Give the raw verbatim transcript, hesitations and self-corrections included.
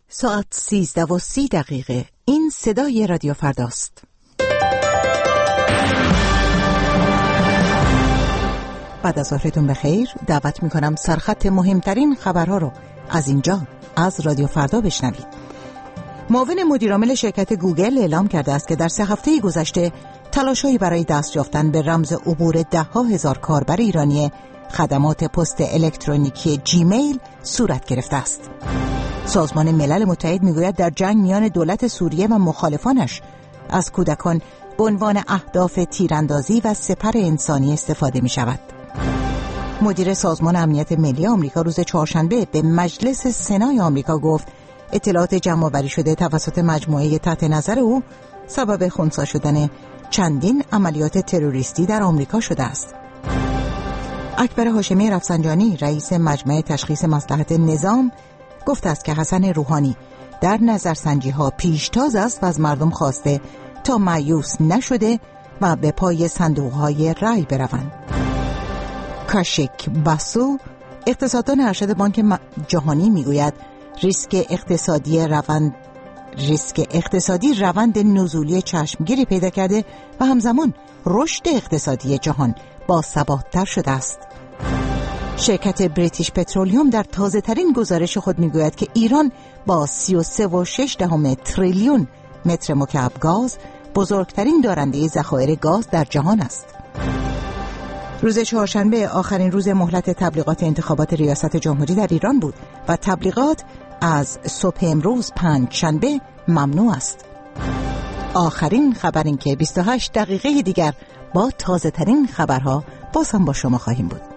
ساعت سیزده و سی دقیقه. این صدای رادیو فرداست. بعد از ظهرتون بخیر. دعوت میکنم سرخط مهمترین خبرها رو از اینجا از رادیو فردا بشنوید. معاون مدیرعامل شرکت گوگل اعلام کرده است که در سه هفته گذشته تلاش‌هایی برای دست یافتن به رمز عبور ده ها هزار کاربر ایرانی خدمات پست الکترونیکی جیمیل صورت گرفته است. سازمان ملل متحد میگوید در جنگ میان دولت سوریه و مخالفانش از کودکان به عنوان اهداف تیراندازی و سپر انسانی استفاده می شود. مدیر سازمان امنیت ملی آمریکا روز چهارشنبه به مجلس سنای آمریکا گفت اطلاعات جمع‌آوری شده توسط مجموعه تحت نظر او سبب خنثی شدن چندین عملیات تروریستی در آمریکا شده است. اکبر هاشمی رفسنجانی رئیس مجمع تشخیص مصلحت نظام گفته است که حسن روحانی در نظرسنجی‌ها پیشتاز است و از مردم خواسته تا مایوس نشده و به پای صندوق‌های رای بروند. کاشیک باسو اقتصاددان ارشد بانک جهانی میگوید ریسک اقتصادی روند ریسک اقتصادی روند نزولی چشمگیری پیدا کرده و همزمان رشد اقتصادی جهان باثبات‌تر شده است. شرکت بریتیش پترولیوم در تازه ترین گزارش خود میگوید که ایران با سی و سه و شش دهم تریلیون متر مکعب گاز بزرگترین دارنده ذخایر گاز در جهان است. روز چهارشنبه آخرین روز مهلت تبلیغات انتخابات ریاست جمهوری در ایران بود و تبلیغات از صبح امروز پنجشنبه ممنوع است. آخرین خبر این که بیست و هشت دقیقه دیگر با تازه ترین خبرها باز هم با شما خواهیم بود.